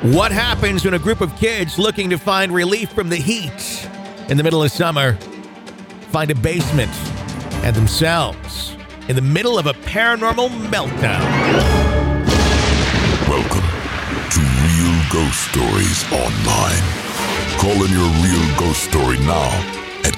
What happens when a group of kids looking to find relief from the heat in the middle of summer find a basement and themselves in the middle of a paranormal meltdown? Welcome to Real Ghost Stories Online. Call in your real ghost story now at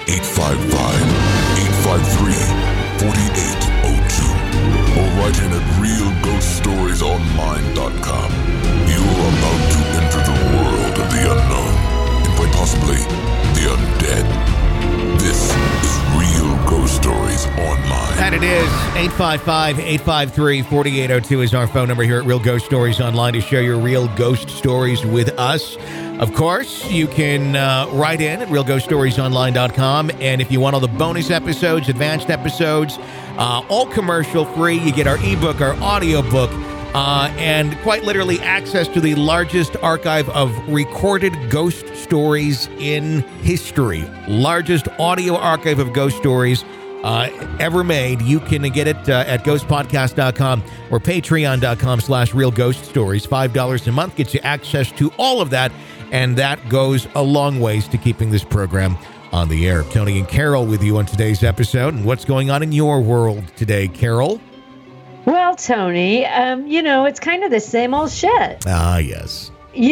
855-853-4802 or write in at realghoststoriesonline.com. You are about to enter the world of the unknown and quite possibly the undead. This is Real Ghost Stories Online. And it is 855-853-4802 is our phone number here at Real Ghost Stories Online to share your real ghost stories with us. Of course, you can write in at realghoststoriesonline.com. And if you want all the bonus episodes, advanced episodes, all commercial free, you get our ebook, our audiobook, and quite literally access to the largest archive of recorded ghost stories in history. Largest audio archive of ghost stories ever made. You can get it at ghostpodcast.com or patreon.com/realghoststories. $5 a month gets you access to all of that, and that goes a long ways to keeping this program on the air. Tony and Carol with you on today's episode. And what's going on in your world today, Carol? Well, Tony, it's kind of the same old shit. Ah, yes.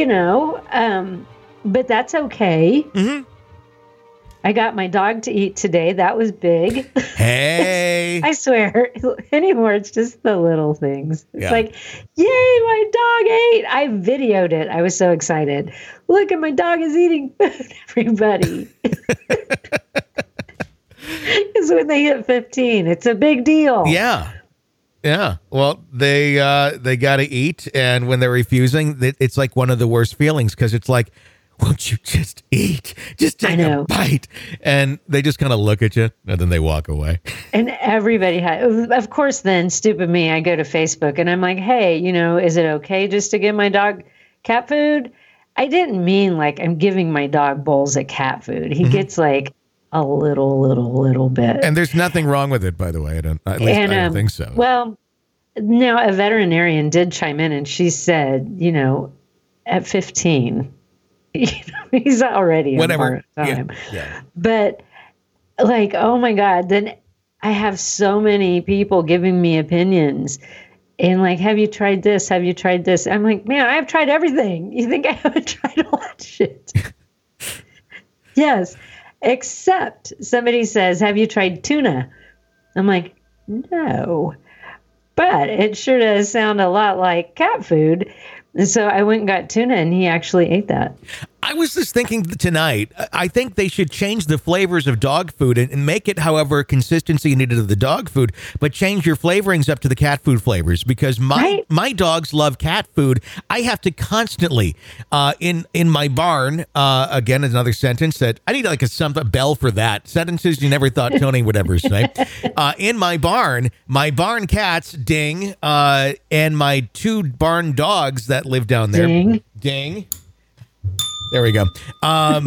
But that's okay. Mm-hmm. I got my dog to eat today. That was big. Hey. I swear, anymore, it's just the little things. It's like, yay, my dog ate. I videoed it. I was so excited. Look at my dog is eating food, everybody. Because when they hit 15, it's a big deal. Yeah. Yeah. Well, they got to eat. And when they're refusing, it's like one of the worst feelings because it's like, won't you just eat? Just take a bite. And they just kind of look at you and then they walk away. And everybody of course, then stupid me, I go to Facebook and I'm like, hey, is it okay just to give my dog cat food? I didn't mean like I'm giving my dog bowls of cat food. He gets like a little bit. And there's nothing wrong with it, by the way. I don't think so. Well, now a veterinarian did chime in and she said, at 15, he's already whatever time. Yeah. But like, oh my God, then I have so many people giving me opinions and like, have you tried this? Have you tried this? I'm like, man, I've tried everything. You think I haven't tried all that shit? Yes. Except somebody says, have you tried tuna? I'm like, no, but it sure does sound a lot like cat food. And so I went and got tuna and he actually ate that. I was just thinking tonight, I think they should change the flavors of dog food and make it however consistency needed of the dog food, but change your flavorings up to the cat food flavors because my dogs love cat food. I have to constantly, in my barn, again, another sentence that I need like a bell for that. Sentences you never thought Tony would ever say. In my barn cats, Ding, and my two barn dogs that live down there. Ding. There we go. I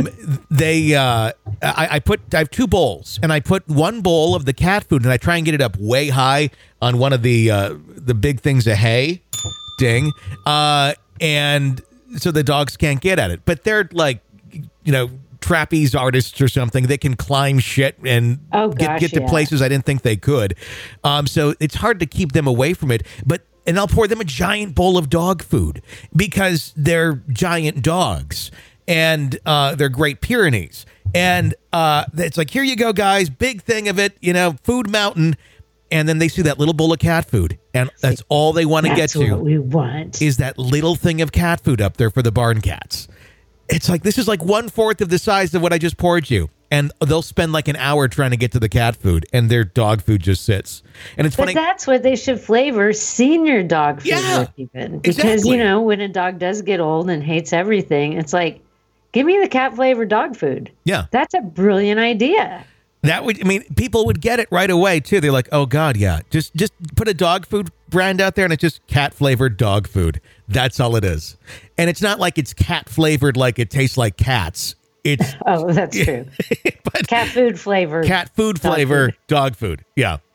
have two bowls and I put one bowl of the cat food and I try and get it up way high on one of the big things of hay. Ding. And so the dogs can't get at it, but they're like, trapeze artists or something. They can climb shit and get to places I didn't think they could. So it's hard to keep them away from it, and I'll pour them a giant bowl of dog food because they're giant dogs and they're Great Pyrenees. And it's like, here you go, guys. Big thing of it, food mountain. And then they see that little bowl of cat food. And that's all they want to get to. That's what we want. Is that little thing of cat food up there for the barn cats. It's like, this is like 1/4 of the size of what I just poured you. And they'll spend like an hour trying to get to the cat food, and their dog food just sits. And it's funny. But that's what they should flavor senior dog food with even. Because, exactly. When a dog does get old and hates everything, it's like, give me the cat flavored dog food. Yeah. That's a brilliant idea. People would get it right away, too. They're like, oh, God, yeah. Just put a dog food brand out there, and it's just cat-flavored dog food. That's all it is. And it's not like it's cat-flavored like it tastes like cats. It's that's true. But cat food flavor. Cat food flavor dog food. Yeah.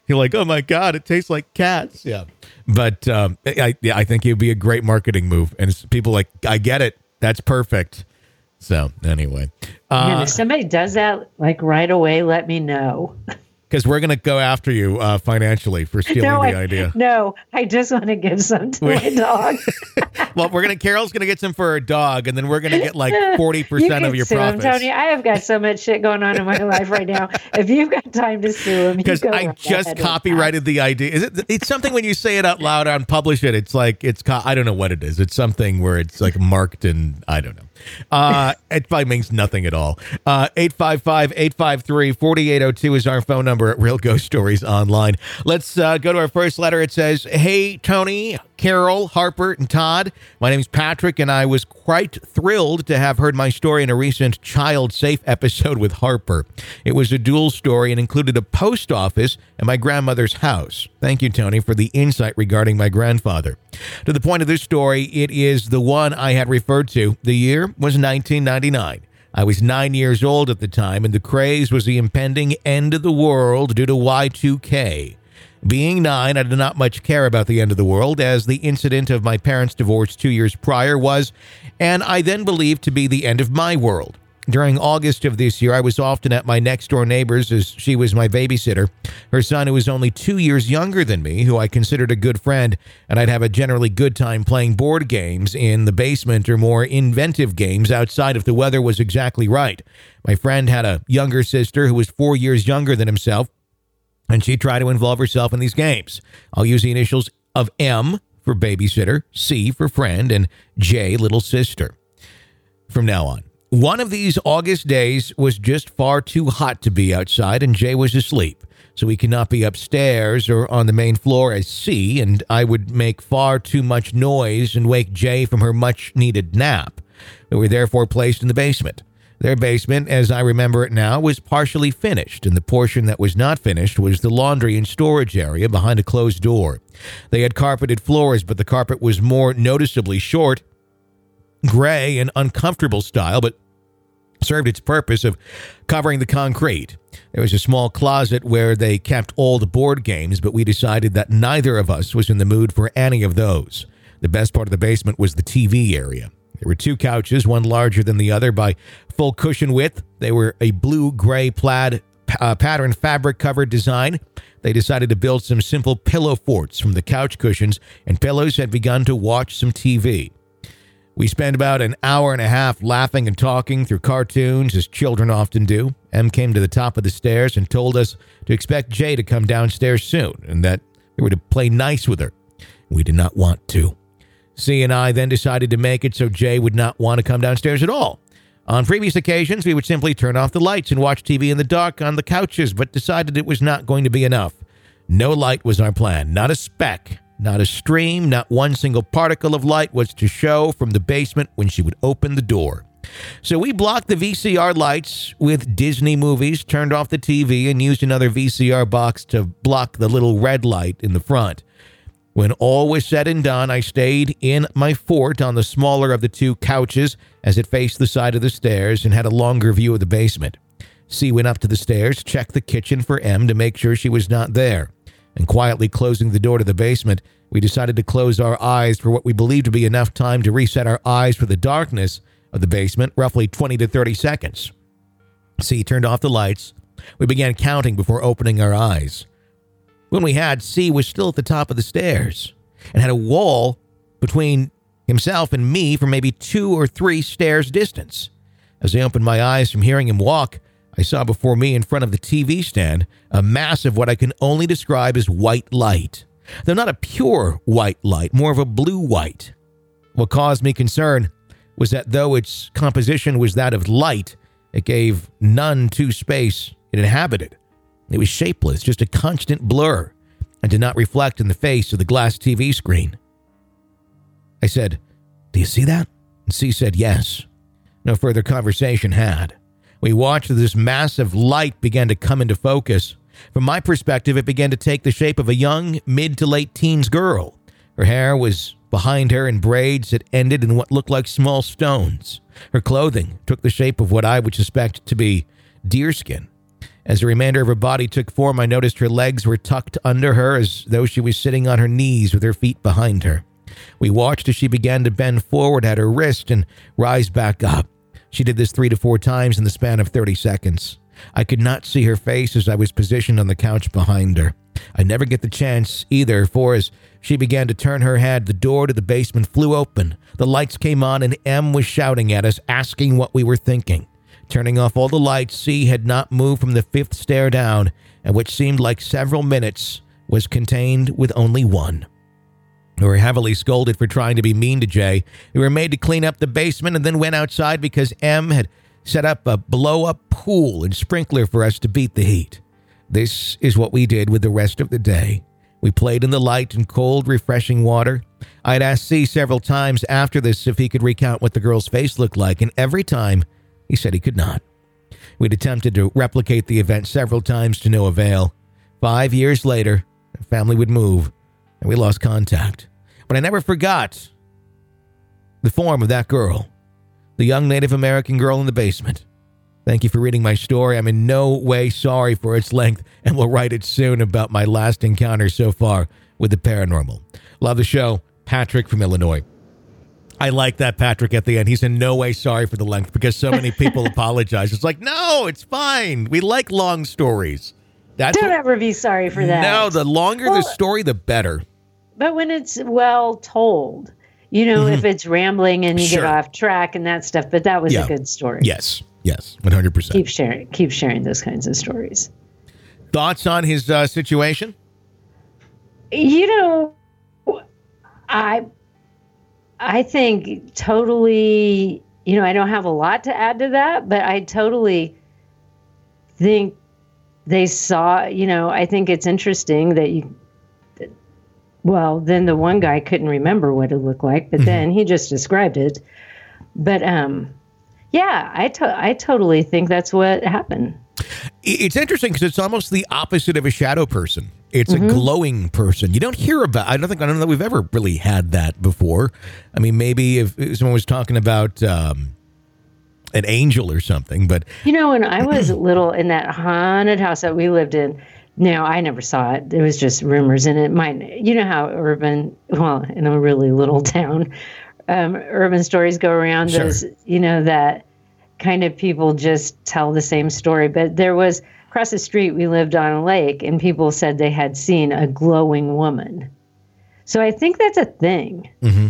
You're like, oh my God, it tastes like cats. Yeah. But I think it would be a great marketing move. And it's people like, I get it. That's perfect. So anyway. And if somebody does that, like right away, let me know. Because we're going to go after you financially for stealing the idea. No, I just want to give some to my dog. Well, Carol's going to get some for her dog, and then we're going to get like 40% of your profits. Tony, I have got so much shit going on in my life right now. If you've got time to sue him, because I just copyrighted the idea. It's something when you say it out loud and publish it, it's like I don't know what it is. It's something where it's like marked and I don't know. It probably means nothing at all. 855-853-4802 is our phone number at Real Ghost Stories Online. Let's go to our first letter. It says, hey, Tony, Carol, Harper, and Todd. My name's Patrick, and I was quite thrilled to have heard my story in a recent Child Safe episode with Harper. It was a dual story and included a post office and my grandmother's house. Thank you, Tony, for the insight regarding my grandfather. To the point of this story, it is the one I had referred to. The year was 1999. I was 9 years old at the time, and the craze was the impending end of the world due to Y2K. Being 9, I did not much care about the end of the world, as the incident of my parents' divorce 2 years prior was, and I then believed to be the end of my world. During August of this year, I was often at my next-door neighbor's as she was my babysitter. Her son, who was only 2 years younger than me, who I considered a good friend, and I'd have a generally good time playing board games in the basement or more inventive games outside if the weather was exactly right. My friend had a younger sister who was 4 years younger than himself, and she tried to involve herself in these games. I'll use the initials of M for babysitter, C for friend, and J, little sister. From now on. One of these August days was just far too hot to be outside, and Jay was asleep, so he could not be upstairs or on the main floor as C, and I would make far too much noise and wake Jay from her much-needed nap. We were therefore placed in the basement. Their basement, as I remember it now, was partially finished, and the portion that was not finished was the laundry and storage area behind a closed door. They had carpeted floors, but the carpet was more noticeably short, gray and uncomfortable style, but served its purpose of covering the concrete. There was a small closet where they kept all the board games, but we decided that neither of us was in the mood for any of those. The best part of the basement was the TV area. There were two couches, one larger than the other by full cushion width. They were a blue-gray plaid pattern fabric-covered design. They decided to build some simple pillow forts from the couch cushions, and pillows had begun to watch some TV. We spent about an hour and a half laughing and talking through cartoons, as children often do. Em came to the top of the stairs and told us to expect Jay to come downstairs soon, and that we were to play nice with her. We did not want to. C and I then decided to make it so Jay would not want to come downstairs at all. On previous occasions, we would simply turn off the lights and watch TV in the dark on the couches, but decided it was not going to be enough. No light was our plan, not a speck, not a stream, not one single particle of light was to show from the basement when she would open the door. So we blocked the VCR lights with Disney movies, turned off the TV, and used another VCR box to block the little red light in the front. When all was said and done, I stayed in my fort on the smaller of the two couches as it faced the side of the stairs and had a longer view of the basement. C went up to the stairs, checked the kitchen for M to make sure she was not there, and quietly closing the door to the basement, we decided to close our eyes for what we believed to be enough time to reset our eyes for the darkness of the basement, roughly 20 to 30 seconds. C turned off the lights. We began counting before opening our eyes. When we had, C was still at the top of the stairs and had a wall between himself and me for maybe 2 or 3 stairs distance. As I opened my eyes from hearing him walk, I saw before me in front of the TV stand a mass of what I can only describe as white light. Though not a pure white light, more of a blue-white. What caused me concern was that though its composition was that of light, it gave none to space it inhabited. It was shapeless, just a constant blur, and did not reflect in the face of the glass TV screen. I said, "Do you see that?" And C said yes. No further conversation had. We watched as this massive light began to come into focus. From my perspective, it began to take the shape of a young, mid to late teens girl. Her hair was behind her in braids that ended in what looked like small stones. Her clothing took the shape of what I would suspect to be deerskin. As the remainder of her body took form, I noticed her legs were tucked under her as though she was sitting on her knees with her feet behind her. We watched as she began to bend forward at her wrist and rise back up. She did this 3 to 4 times in the span of 30 seconds. I could not see her face as I was positioned on the couch behind her. I never get the chance either, for as she began to turn her head, the door to the basement flew open. The lights came on and M was shouting at us, asking what we were thinking. Turning off all the lights, C had not moved from the 5th stair down, and which seemed like several minutes was contained with only one. We were heavily scolded for trying to be mean to Jay. We were made to clean up the basement and then went outside because M had set up a blow-up pool and sprinkler for us to beat the heat. This is what we did with the rest of the day. We played in the light and cold, refreshing water. I had asked C several times after this if he could recount what the girl's face looked like, and every time he said he could not. We'd attempted to replicate the event several times to no avail. 5 years later, the family would move, and we lost contact. But I never forgot the form of that girl, the young Native American girl in the basement. Thank you for reading my story. I'm in no way sorry for its length and will write it soon about my last encounter so far with the paranormal. Love the show. Patrick from Illinois. I like that, Patrick, at the end. He's in no way sorry for the length because so many people apologize. It's like, no, it's fine. We like long stories. Don't ever be sorry for that. No, the longer the story, the better. But when it's well told, if it's rambling and you get off track and that stuff, but that was a good story. Yes, 100%. Keep sharing those kinds of stories. Thoughts on his situation? I think totally, I don't have a lot to add to that, but I totally think they saw, I think it's interesting that then the one guy couldn't remember what it looked like, but then he just described it. But I totally think that's what happened. It's interesting because it's almost the opposite of a shadow person. It's a glowing person. You don't hear about. I don't know that we've ever really had that before. I mean, maybe if someone was talking about an angel or something, but when I was little in that haunted house that we lived in. Now, I never saw it. It was just rumors, and it might. How in a really little town, urban stories go around. Sure. Those, that kind of people just tell the same story. But there was across the street, we lived on a lake, and people said they had seen a glowing woman. So I think that's a thing. Mm-hmm.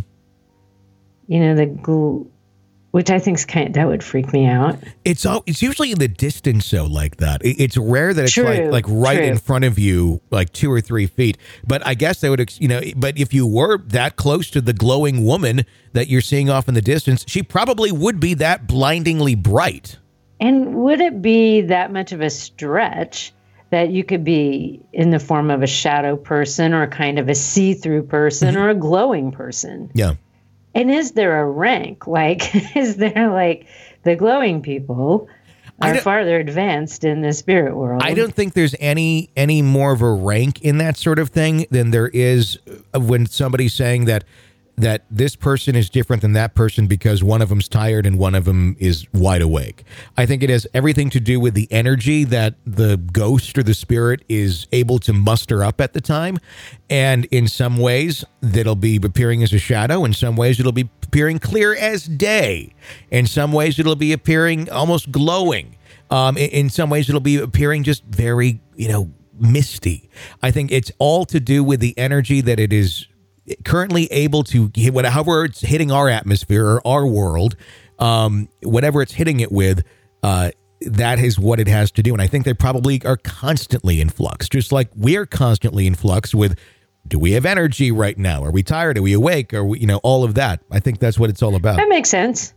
Which I think is that would freak me out. It's usually in the distance, though, like that. It's rare that it's like right in front of you, like 2 or 3 feet. But I guess they would, but if you were that close to the glowing woman that you're seeing off in the distance, she probably would be that blindingly bright. And would it be that much of a stretch that you could be in the form of a shadow person or kind of a see-through person or a glowing person? Yeah. And is there a rank? Is there the glowing people are farther advanced in the spirit world? I don't think there's any more of a rank in that sort of thing than there is when somebody's saying that this person is different than that person because one of them's tired and one of them is wide awake. I think it has everything to do with the energy that the ghost or the spirit is able to muster up at the time. And in some ways, that'll be appearing as a shadow. In some ways, it'll be appearing clear as day. In some ways, it'll be appearing almost glowing. In some ways, it'll be appearing just very, misty. I think it's all to do with the energy that it is currently able to hit, however it's hitting our atmosphere or our world, whatever it's hitting it with, that is what it has to do. And I think they probably are constantly in flux, just like we are constantly in flux with, do we have energy right now? Are we tired? Are we awake? Are we, all of that. I think that's what it's all about. That makes sense.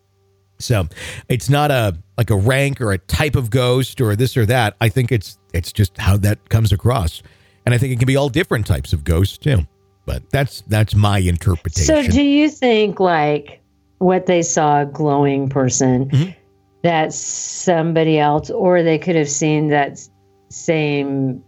So it's not a rank or a type of ghost or this or that. I think it's just how that comes across. And I think it can be all different types of ghosts too. But that's my interpretation. So do you think what they saw, a glowing person, that somebody else, or they could have seen that same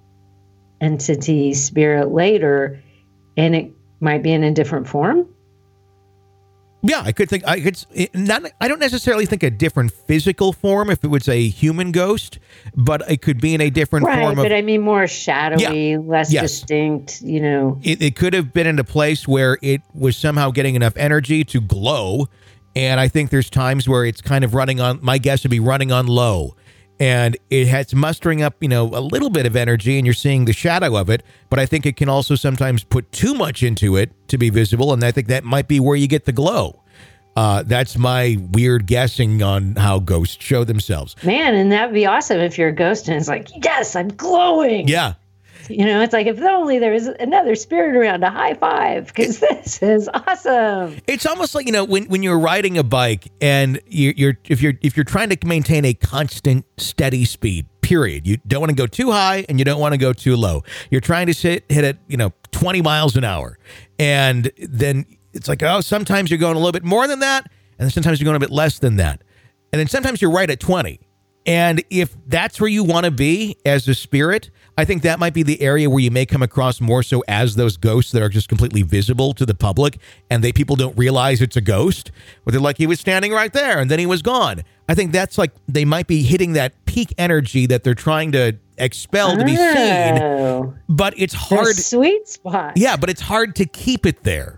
entity spirit later and it might be in a different form? Yeah, I don't necessarily think a different physical form if it was a human ghost, but it could be in a different form. Right, but I mean more shadowy, less distinct, It could have been in a place where it was somehow getting enough energy to glow. And I think there's times where it's kind of my guess would be running on low. And it's mustering up, a little bit of energy, and you're seeing the shadow of it. But I think it can also sometimes put too much into it to be visible, and I think that might be where you get the glow. That's my weird guessing on how ghosts show themselves. Man, and that'd be awesome if you're a ghost and it's like, yes, I'm glowing. Yeah. It's like, if only there was another spirit around, a high five, because this is awesome. It's almost like, when you're riding a bike and if you're trying to maintain a constant, steady speed, period. You don't want to go too high and you don't want to go too low. You're trying to hit it, 20 miles an hour. And then it's like, sometimes you're going a little bit more than that. And then sometimes you're going a bit less than that. And then sometimes you're right at 20. And if that's where you want to be as a spirit, I think that might be the area where you may come across more so as those ghosts that are just completely visible to the public, and people don't realize it's a ghost. But they're like, he was standing right there and then he was gone. I think that's like they might be hitting that peak energy that they're trying to expel to be seen. But it's hard. Sweet spot. Yeah, but it's hard to keep it there.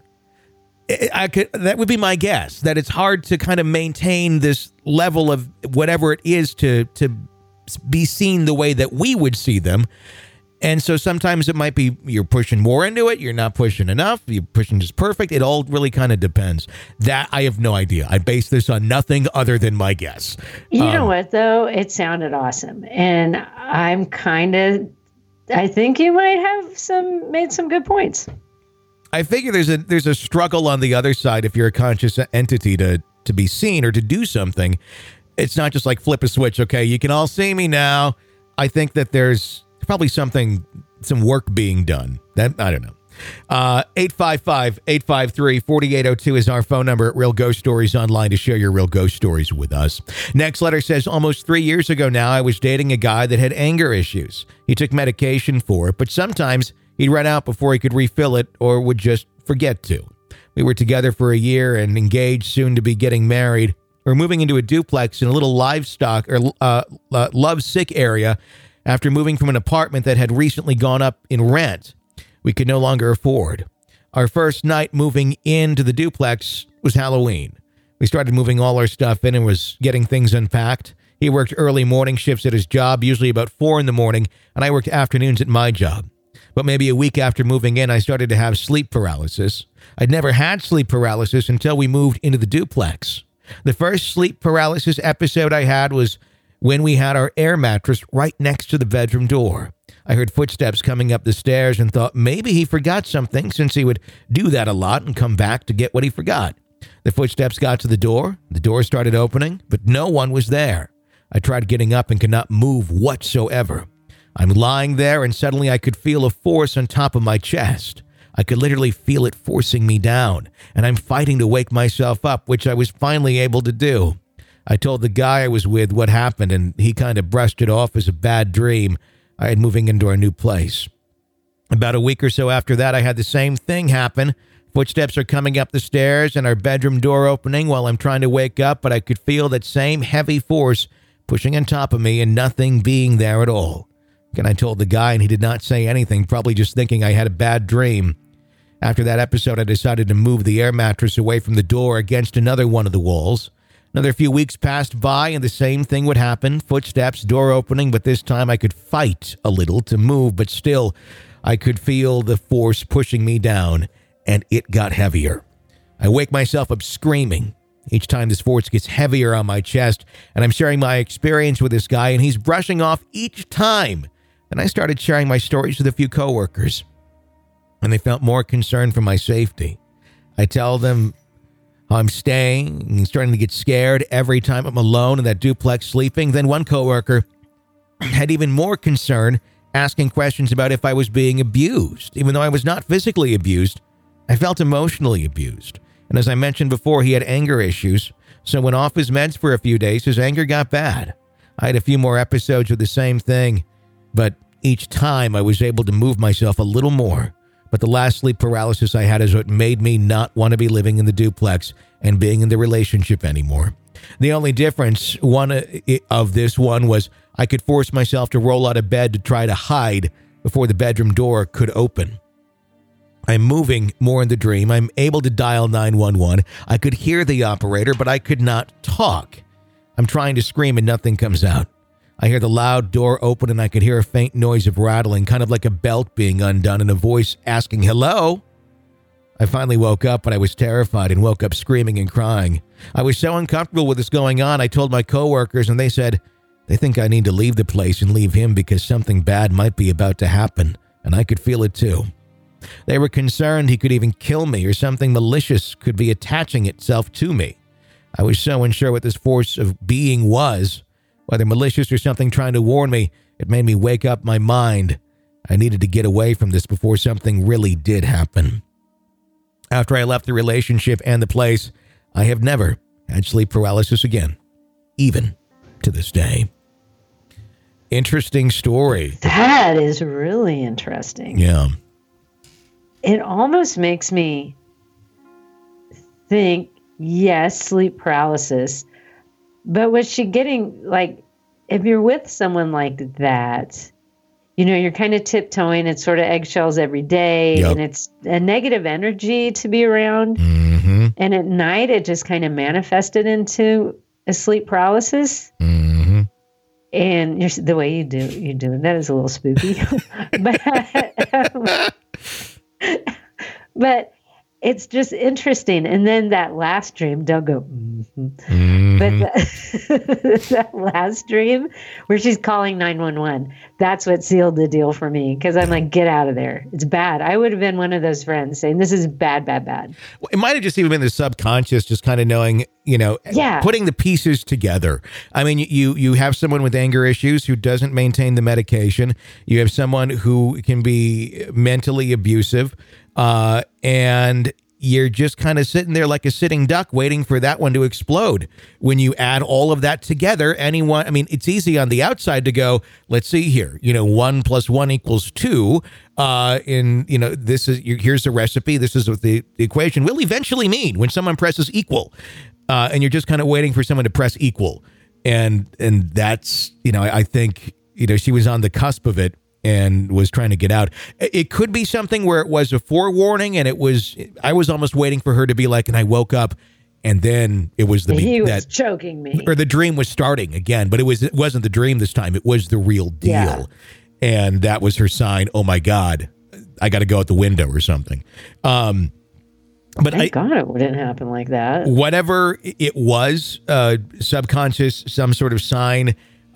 That would be my guess, that it's hard to kind of maintain this level of whatever it is to be seen the way that we would see them. And so sometimes it might be you're pushing more into it, you're not pushing enough, you're pushing just perfect. It all really kind of depends. That I have no idea. I base this on nothing other than my guess. You know what, though? It sounded awesome. And I think you might have made some good points. I figure there's a struggle on the other side if you're a conscious entity to be seen or to do something. It's not just like flip a switch. Okay, you can all see me now. I think that there's probably some work being done. That I don't know. 855-853-4802 is our phone number at Real Ghost Stories Online to share your real ghost stories with us. Next letter says, almost 3 years ago now, I was dating a guy that had anger issues. He took medication for it, but sometimes he'd run out before he could refill it or would just forget to. We were together for a year and engaged, soon to be getting married. We're moving into a duplex in a little livestock or love-sick area after moving from an apartment that had recently gone up in rent. We could no longer afford. Our first night moving into the duplex was Halloween. We started moving all our stuff in and was getting things unpacked. He worked early morning shifts at his job, usually about 4 in the morning, and I worked afternoons at my job. But maybe a week after moving in, I started to have sleep paralysis. I'd never had sleep paralysis until we moved into the duplex. The first sleep paralysis episode I had was when we had our air mattress right next to the bedroom door. I heard footsteps coming up the stairs and thought maybe he forgot something since he would do that a lot and come back to get what he forgot. The footsteps got to the door started opening, but no one was there. I tried getting up and could not move whatsoever. I'm lying there and suddenly I could feel a force on top of my chest. I could literally feel it forcing me down, and I'm fighting to wake myself up, which I was finally able to do. I told the guy I was with what happened, and he kind of brushed it off as a bad dream I had moving into our new place. About a week or so after that, I had the same thing happen. Footsteps are coming up the stairs and our bedroom door opening while I'm trying to wake up, but I could feel that same heavy force pushing on top of me and nothing being there at all. And I told the guy, and he did not say anything, probably just thinking I had a bad dream. After that episode, I decided to move the air mattress away from the door against another one of the walls. Another few weeks passed by, and the same thing would happen. Footsteps, door opening, but this time I could fight a little to move, but still, I could feel the force pushing me down, and it got heavier. I wake myself up screaming. Each time this force gets heavier on my chest, and I'm sharing my experience with this guy, and he's brushing off each time. And I started sharing my stories with a few coworkers, and they felt more concerned for my safety. I tell them how I'm staying and starting to get scared every time I'm alone in that duplex sleeping. Then one coworker had even more concern, asking questions about if I was being abused. Even though I was not physically abused, I felt emotionally abused. And as I mentioned before, he had anger issues, so when off his meds for a few days, his anger got bad. I had a few more episodes of the same thing, but each time I was able to move myself a little more. But the last sleep paralysis I had is what made me not want to be living in the duplex and being in the relationship anymore. The only difference of this one was I could force myself to roll out of bed to try to hide before the bedroom door could open. I'm moving more in the dream. I'm able to dial 911. I could hear the operator, but I could not talk. I'm trying to scream and nothing comes out. I hear the loud door open and I could hear a faint noise of rattling, kind of like a belt being undone, and a voice asking, "Hello?" I finally woke up, but I was terrified and woke up screaming and crying. I was so uncomfortable with this going on, I told my coworkers, and they said they think I need to leave the place and leave him because something bad might be about to happen, and I could feel it too. They were concerned he could even kill me or something malicious could be attaching itself to me. I was so unsure what this force of being was, whether malicious or something trying to warn me. It made me wake up my mind. I needed to get away from this before something really did happen. After I left the relationship and the place, I have never had sleep paralysis again, even to this day. Interesting story. That is really interesting. Yeah. It almost makes me think, yes, sleep paralysis, but was she getting, like, if you're with someone like that, you know, you're kind of tiptoeing. It's sort of eggshells every day, Yep. and it's a negative energy to be around. Mm-hmm. And at night, it just kind of manifested into a sleep paralysis. Mm-hmm. And the way you do that is a little spooky, but it's just interesting. And then that last dream, don't go, but that last dream where she's calling 911, that's what sealed the deal for me. Cause I'm like, get out of there. It's bad. I would have been one of those friends saying, this is bad, bad, bad. Well, it might have just even been the subconscious, just kind of knowing, you know, putting the pieces together. I mean, you have someone with anger issues who doesn't maintain the medication. You have someone who can be mentally abusive, and you're just kind of sitting there like a sitting duck waiting for that one to explode. When you add all of that together, it's easy on the outside to go, let's see here, 1 + 1 = 2. Here's the recipe. This is what the equation will eventually mean when someone presses equal. And you're just kind of waiting for someone to press equal. And that's, I think, she was on the cusp of it and was trying to get out. It could be something where it was a forewarning, and I was almost waiting for her to be like, and I woke up, and then it was he was choking me, or the dream was starting again, but it wasn't the dream this time. It was the real deal. Yeah. And that was her sign. Oh my God, I got to go out the window or something. But Thank God it wouldn't happen like that. Whatever it was, subconscious, some sort of sign,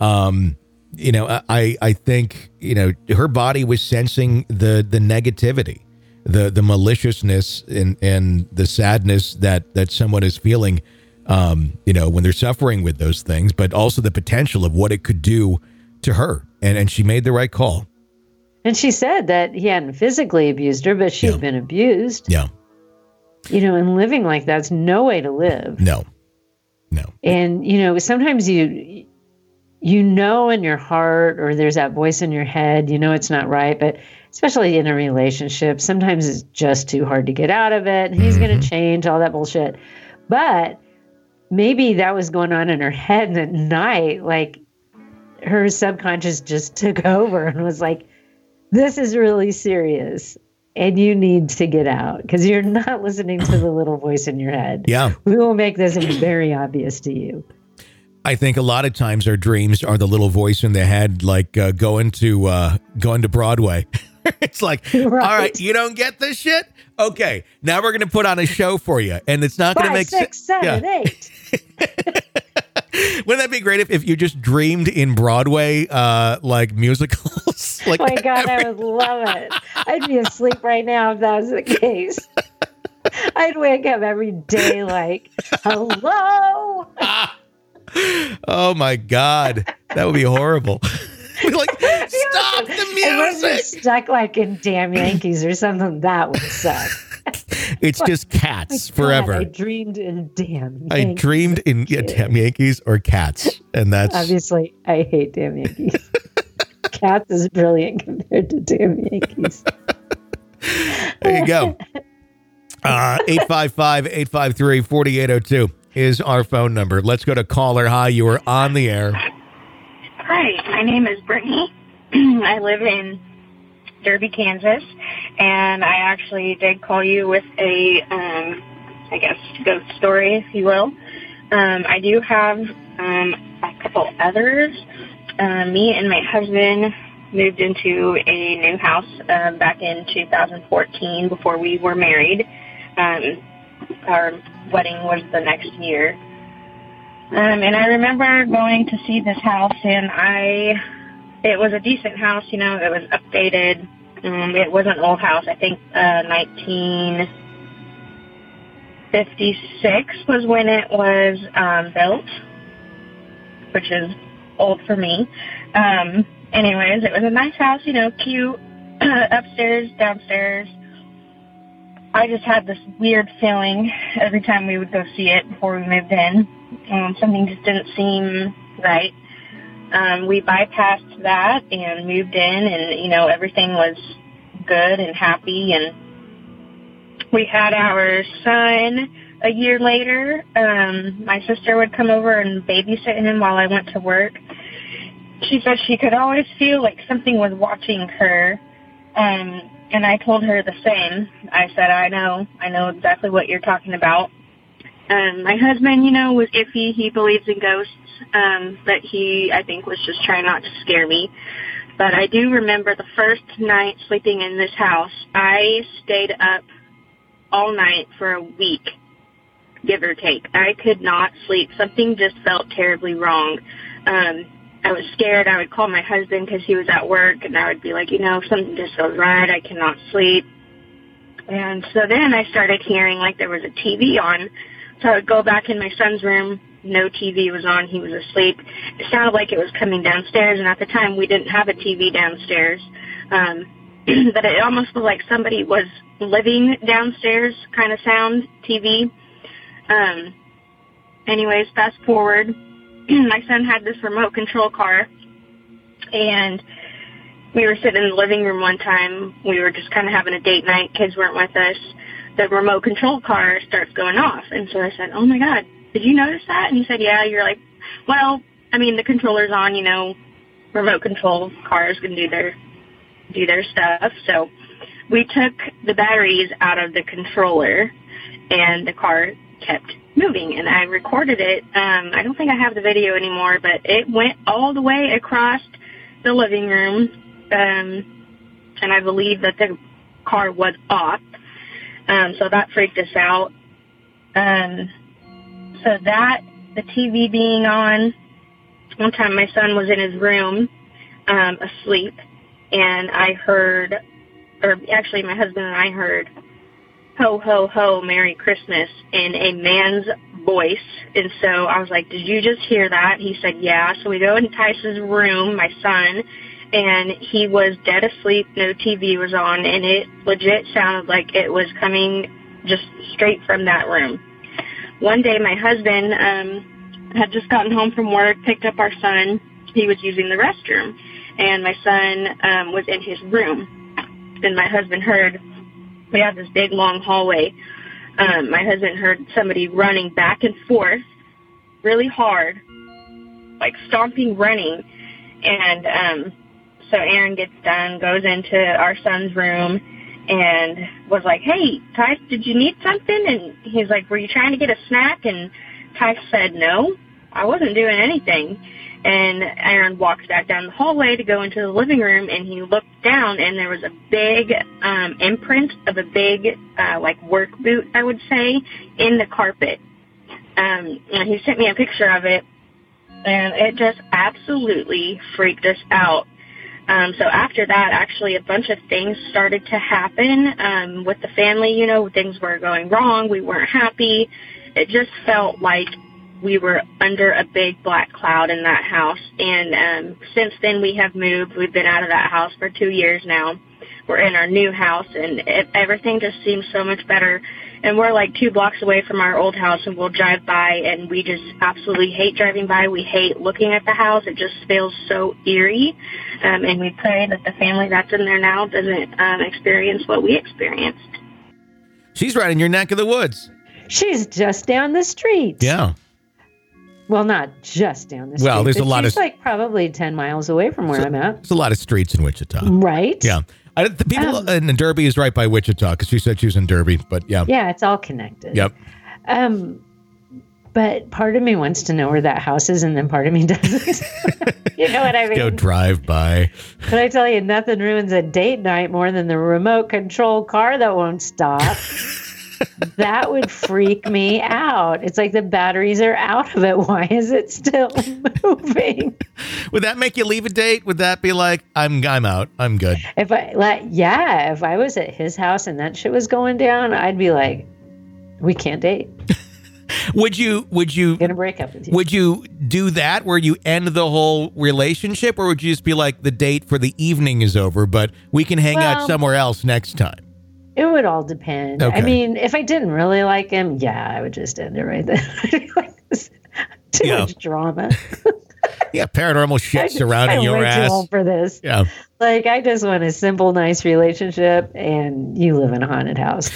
I think, her body was sensing the negativity, the maliciousness and the sadness that someone is feeling, when they're suffering with those things, but also the potential of what it could do to her. And she made the right call. And she said that he hadn't physically abused her, but she'd been abused. Yeah. And living like that's no way to live. No. And, sometimes you in your heart, or there's that voice in your head, it's not right. But especially in a relationship, sometimes it's just too hard to get out of it. He's going to change, all that bullshit. But maybe that was going on in her head, and at night, like her subconscious just took over and was like, this is really serious. And you need to get out because you're not listening to the little voice in your head. Yeah. We will make this very obvious to you. I think a lot of times our dreams are the little voice in the head, like going to Broadway. It's like, Right. All right, you don't get this shit? Okay, now we're going to put on a show for you. And it's not going to make 6, 7, 8. Wouldn't that be great if you just dreamed in Broadway, like musicals? Like Oh my God, I would love it. I'd be asleep right now if that was the case. I'd wake up every day like, hello. Oh my God, that would be horrible. Like, stop the Unless you're music. stuck like in Damn Yankees or something, that would suck. It's just Cats forever. God, I dreamed in Damn Yankees. I dreamed in Damn Yankees or Cats, and that's Obviously, I hate Damn Yankees. Cats is brilliant compared to Damn Yankees. there you go. 855-853-4802 is our phone number. Let's go to caller. Hi, you are on the air. Hi, my name is Brittany. I live in Derby, Kansas, and I actually did call you with a, I guess, ghost story, if you will. I do have a couple others. Me and my husband moved into a new house back in 2014 before we were married. Our wedding was the next year. And I remember going to see this house, and it was a decent house, you know, it was updated. It was an old house. I think 1956 was when it was built, which is old for me. Anyways, it was a nice house, you know, cute, upstairs, downstairs. I just had this weird feeling every time we would go see it before we moved in. Something just didn't seem right. We bypassed that and moved in, and, you know, everything was good and happy. And we had our son a year later. My sister would come over and babysit him while I went to work. She said she could always feel like something was watching her. And I told her the same. I said, I know exactly what you're talking about. My husband, you know, was iffy. He believes in ghosts, but he, I think, was just trying not to scare me. But I do remember the first night sleeping in this house, I stayed up all night for a week, give or take. I could not sleep. Something just felt terribly wrong. I was scared. I would call my husband because he was at work, and I would be like, you know, something just feels right. I cannot sleep. And so then I started hearing like there was a TV on. So I would go back in my son's room. No TV was on. He was asleep. It sounded like it was coming downstairs, and at the time we didn't have a TV downstairs. But it almost was like somebody was living downstairs kind of sound, TV. Anyways, fast forward. My son had this remote control car, and we were sitting in the living room one time. We were just kind of having a date night. Kids weren't with us. The remote control car starts going off, and so I said, oh, my God, did you notice that? And he said, yeah. You're like, well, I mean, the controller's on, you know, remote control cars can do their stuff. So we took the batteries out of the controller, and the car kept moving, and I recorded it. I don't think I have the video anymore, but it went all the way across the living room, and I believe that the car was off, so that freaked us out. So that, the TV being on, one time my son was in his room asleep, and I heard, or actually my husband and I heard, ho, ho, ho, Merry Christmas, in a man's voice. And so I was like, did you just hear that? He said, yeah. So we go in Tice's room, my son, and he was dead asleep. No TV was on, and it legit sounded like it was coming just straight from that room. One day my husband had just gotten home from work, picked up our son. He was using the restroom, and my son was in his room. And my husband heard, we have this big, long hallway. My husband heard somebody running back and forth really hard, like stomping, running. And so Aaron gets done, goes into our son's room, and was like, hey, Tice, did you need something? And he's like, were you trying to get a snack? And Tice said, no, I wasn't doing anything. And Aaron walked back down the hallway to go into the living room, and he looked down, and there was a big imprint of a big, like, work boot, I would say, in the carpet. And he sent me a picture of it, and it just absolutely freaked us out. So after that, actually, a bunch of things started to happen with the family. You know, things were going wrong. We weren't happy. It just felt like we were under a big black cloud in that house. And since then, we have moved. We've been out of that house for 2 years now. We're in our new house, and everything just seems so much better. And we're like 2 blocks away from our old house, and we'll drive by, and we just absolutely hate driving by. We hate looking at the house. It just feels so eerie. And we pray that the family that's in there now doesn't experience what we experienced. She's right in your neck of the woods. She's just down the street. Yeah. Well, not just down the street. Well, there's a lot she's of... like probably 10 miles away from where I'm at. There's a lot of streets in Wichita. Right? Yeah. The people in Derby is right by Wichita because she said she was in Derby, but yeah. Yeah, it's all connected. Yep. But part of me wants to know where that house is, and then part of me doesn't. You know what I mean? Go drive by. But I tell you, nothing ruins a date night more than the remote control car that won't stop. That would freak me out. It's like the batteries are out of it. Why is it still moving? Would that make you leave a date? Would that be like, I'm out. I'm good. If I was at his house and that shit was going down, I'd be like, we can't date. Would you Gonna break up with you. Would you do that where you end the whole relationship, or would you just be like, the date for the evening is over, but we can hang out somewhere else next time? It would all depend. Okay. I mean, if I didn't really like him, yeah, I would just end it right there. Like this, too much drama. Yeah, paranormal shit surrounding your ass. Too old for this. Yeah. Like, I just want a simple, nice relationship, and you live in a haunted house.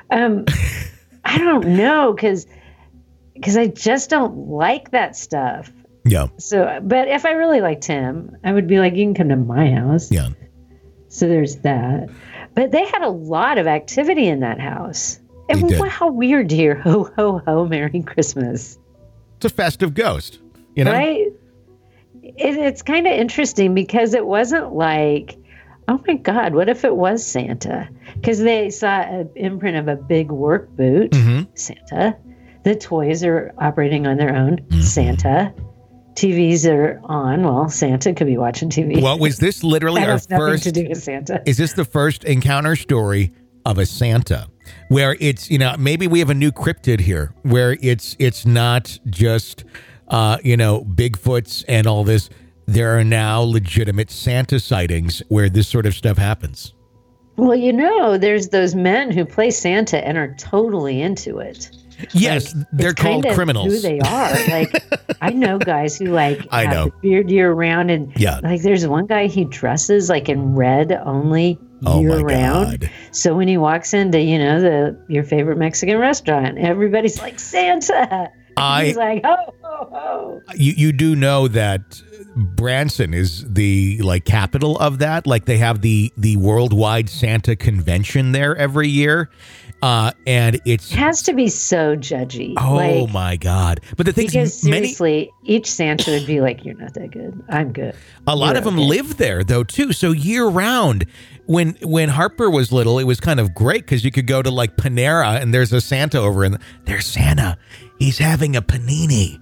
I don't know, because I just don't like that stuff. Yeah. So, but if I really liked him, I would be like, you can come to my house. Yeah. So there's that. But they had a lot of activity in that house. And They did. how weird to hear ho, ho, ho, Merry Christmas. It's a festive ghost, you know? Right? It's kind of interesting because it wasn't like, oh my God, what if it was Santa? Because they saw an imprint of a big work boot, Santa. The toys are operating on their own, Santa. TVs are on. Well, Santa could be watching TV. Well, was this literally that our has nothing first? to do with Santa. Is this the first encounter story of a Santa, where it's, maybe we have a new cryptid here, where it's not just Bigfoots and all this. There are now legitimate Santa sightings where this sort of stuff happens. Well, there's those men who play Santa and are totally into it. Yes, they're called criminals. Who they are. Like, I know guys who have know. the beard year round, and like there's one guy, he dresses like in red only year round. God. So when he walks into your favorite Mexican restaurant, everybody's like, Santa. He's like, ho ho ho. You do know that Branson is the capital of that. Like, they have the worldwide Santa convention there every year. And it has to be so judgy. Oh my God. But the thing is, seriously, each Santa would be like, you're not that good. I'm good. A lot of them live there though too. So year round, when Harper was little, it was kind of great because you could go to Panera and there's a Santa over, and there's Santa. He's having a panini,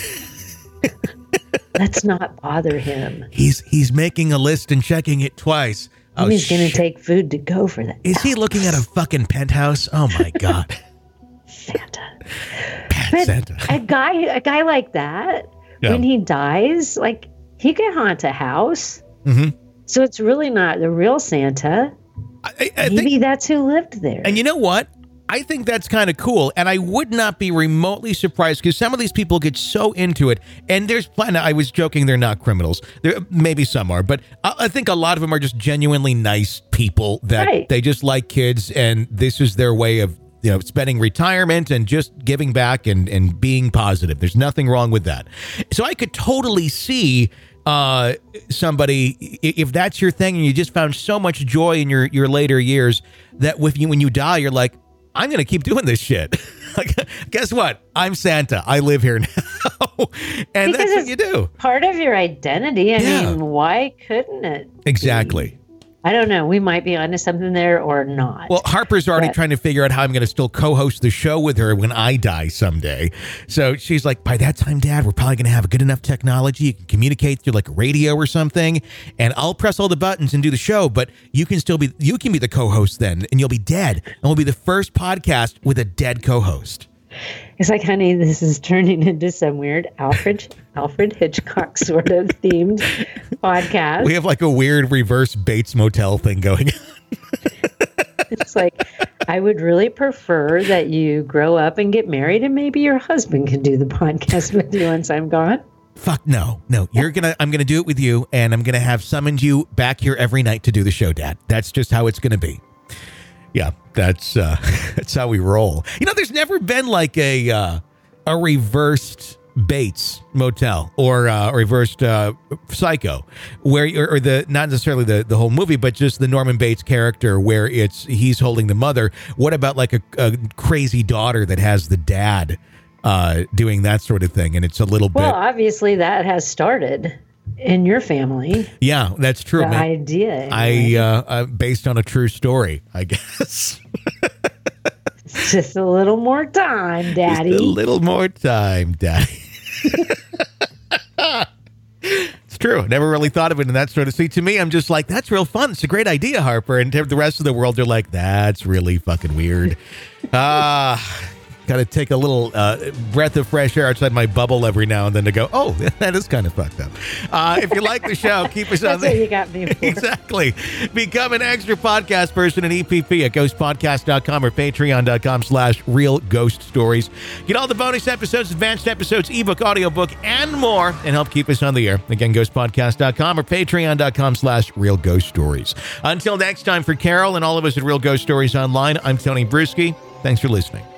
Let's not bother him. He's making a list and checking it twice. And he's going to take food to go for that. Is he looking at a fucking penthouse? Oh my God. Santa. Santa. A guy like that, when he dies, he can haunt a house. Mm-hmm. So it's really not the real Santa. I think that's who lived there. And you know what? I think that's kind of cool, and I would not be remotely surprised because some of these people get so into it, and I was joking, they're not criminals. Maybe some are, but I think a lot of them are just genuinely nice people that they just like kids, and this is their way of spending retirement and just giving back and being positive. There's nothing wrong with that. So I could totally see somebody, if that's your thing and you just found so much joy in your later years, that when you die, you're like, I'm going to keep doing this shit. Guess what? I'm Santa. I live here now. And that's what you do. Part of your identity. I mean, why couldn't it? Exactly. be? I don't know. We might be onto something there or not. Well, Harper's already trying to figure out how I'm going to still co-host the show with her when I die someday. So she's like, by that time, Dad, we're probably going to have a good enough technology. You can communicate through radio or something, and I'll press all the buttons and do the show, but you can be the co-host then, and you'll be dead. And we'll be the first podcast with a dead co-host. It's like, honey, this is turning into some weird Alfred Hitchcock sort of themed podcast. We have a weird reverse Bates Motel thing going on. It's like, I would really prefer that you grow up and get married, and maybe your husband can do the podcast with you once I'm gone. Fuck no. I'm gonna do it with you, and I'm gonna have summoned you back here every night to do the show, Dad. That's just how it's gonna be. Yeah, That's how we roll. You know, there's never been like a reversed Bates Motel or reversed Psycho, where or the not necessarily the whole movie, but just the Norman Bates character where he's holding the mother. What about like a crazy daughter that has the dad doing that sort of thing? And it's a little bit. Well, obviously that has started in your family. Yeah, that's true. The idea. I based on a true story, I guess. Just a little more time, Daddy. Just a little more time, Daddy. It's true. Never really thought of it in that sort of. See, to me, I'm just like, that's real fun. It's a great idea, Harper. And to the rest of the world, they're like, that's really fucking weird. Got to take a little breath of fresh air outside my bubble every now and then to go, oh, that is kind of fucked up. If you like the show, keep us on That's what you got me for. Exactly. Become an extra podcast person at EPP at ghostpodcast.com or patreon.com/Real Ghost Stories. Get all the bonus episodes, advanced episodes, ebook, audiobook, and more, and help keep us on the air. Again, ghostpodcast.com or patreon.com/Real Ghost Stories. Until next time, for Carol and all of us at Real Ghost Stories Online, I'm Tony Bruschi. Thanks for listening.